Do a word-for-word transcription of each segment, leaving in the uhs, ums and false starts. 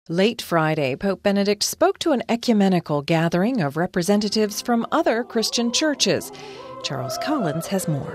Late Friday, Pope Benedict spoke to an ecumenical gathering of representatives from other Christian churches. Charles Collins has more.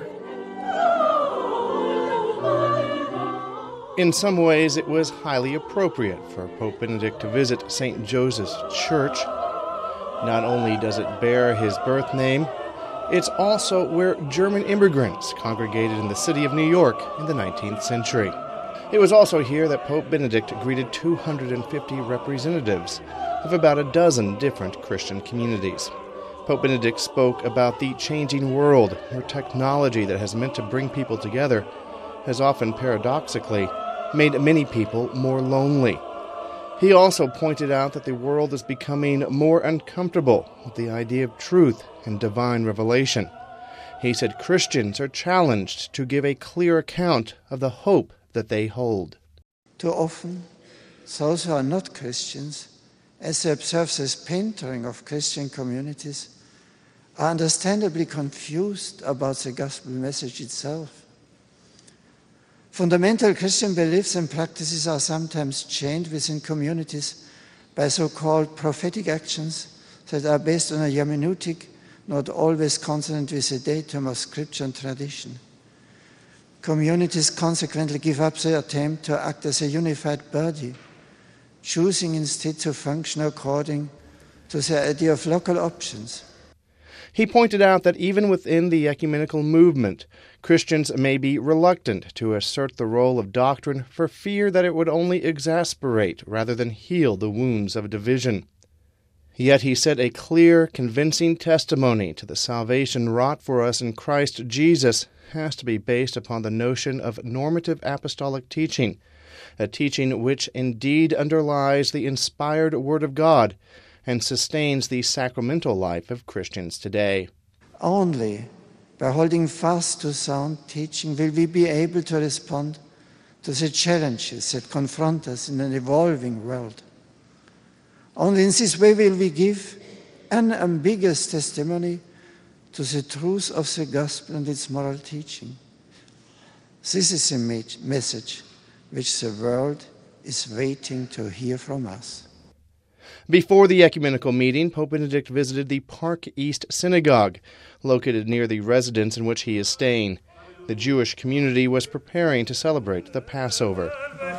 In some ways, it was highly appropriate for Pope Benedict to visit Saint Joseph's Church. Not only does it bear his birth name, it's also where German immigrants congregated in the city of New York in the nineteenth century. It was also here that Pope Benedict greeted two hundred fifty representatives of about a dozen different Christian communities. Pope Benedict spoke about the changing world, where technology that has meant to bring people together has often paradoxically made many people more lonely. He also pointed out that the world is becoming more uncomfortable with the idea of truth and divine revelation. He said Christians are challenged to give a clear account of the hope that they hold. Too often, those who are not Christians, as they observe this paintering of Christian communities, are understandably confused about the gospel message itself. Fundamental Christian beliefs and practices are sometimes chained within communities by so-called prophetic actions that are based on a hermeneutic not always consonant with the datum of scripture and tradition. Communities consequently give up their attempt to act as a unified body, choosing instead to function according to the idea of local options. He pointed out that even within the ecumenical movement, Christians may be reluctant to assert the role of doctrine for fear that it would only exasperate rather than heal the wounds of division. Yet he said a clear, convincing testimony to the salvation wrought for us in Christ Jesus has to be based upon the notion of normative apostolic teaching, a teaching which indeed underlies the inspired Word of God and sustains the sacramental life of Christians today. Only by holding fast to sound teaching will we be able to respond to the challenges that confront us in an evolving world. Only in this way will we give an ambiguous testimony to the truth of the gospel and its moral teaching. This is a message which the world is waiting to hear from us. Before the ecumenical meeting, Pope Benedict visited the Park East Synagogue, located near the residence in which he is staying. The Jewish community was preparing to celebrate the Passover.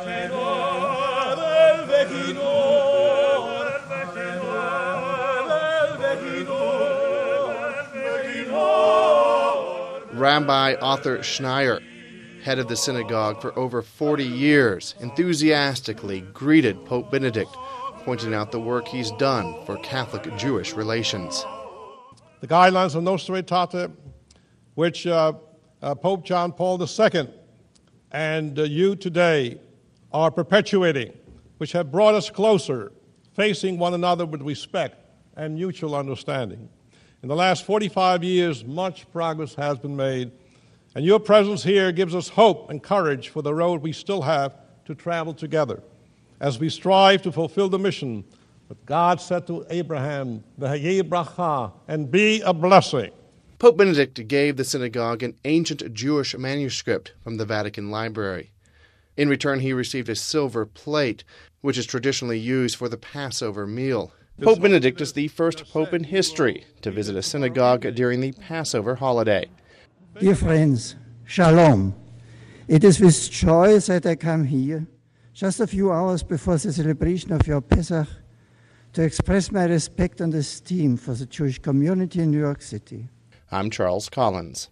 Rabbi Arthur Schneier, head of the synagogue for over forty years, enthusiastically greeted Pope Benedict, pointing out the work he's done for Catholic-Jewish relations. The guidelines of Nostra Aetate, which uh, uh, Pope John Paul the Second and uh, you today are perpetuating, which have brought us closer, facing one another with respect and mutual understanding. In the last forty-five years, much progress has been made, and your presence here gives us hope and courage for the road we still have to travel together as we strive to fulfill the mission that God said to Abraham, "V'hayeh bracha," and be a blessing. Pope Benedict gave the synagogue an ancient Jewish manuscript from the Vatican Library. In return, he received a silver plate, which is traditionally used for the Passover meal. Pope Benedict is the first pope in history to visit a synagogue during the Passover holiday. Dear friends, Shalom. It is with joy that I come here, just a few hours before the celebration of your Pesach, to express my respect and esteem for the Jewish community in New York City. I'm Charles Collins.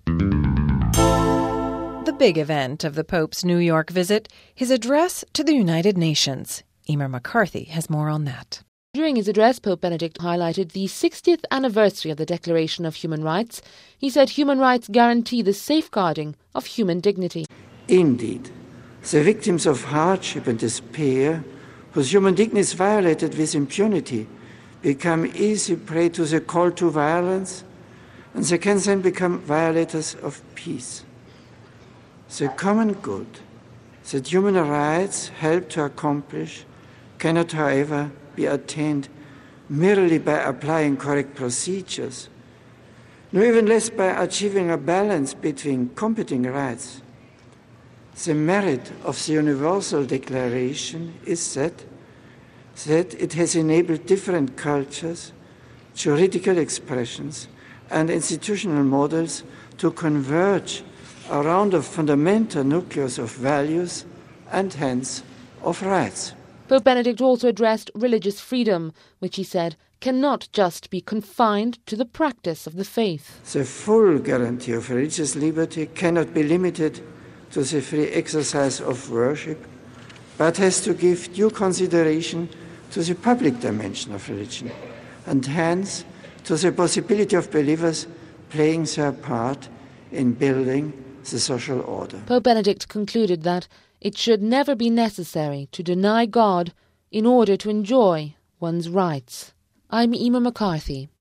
The big event of the Pope's New York visit, his address to the United Nations. Emer McCarthy has more on that. During his address, Pope Benedict highlighted the sixtieth anniversary of the Declaration of Human Rights. He said human rights guarantee the safeguarding of human dignity. Indeed, the victims of hardship and despair, whose human dignity is violated with impunity, become easy prey to the call to violence, and they can then become violators of peace. The common good that human rights help to accomplish cannot, however, be attained merely by applying correct procedures, nor even less by achieving a balance between competing rights. The merit of the Universal Declaration is that that it has enabled different cultures, juridical expressions, and institutional models to converge around a fundamental nucleus of values and hence of rights. Pope Benedict also addressed religious freedom, which he said cannot just be confined to the practice of the faith. The full guarantee of religious liberty cannot be limited to the free exercise of worship, but has to give due consideration to the public dimension of religion, and hence to the possibility of believers playing their part in building the social order. Pope Benedict concluded that it should never be necessary to deny God in order to enjoy one's rights. I'm Emma McCarthy.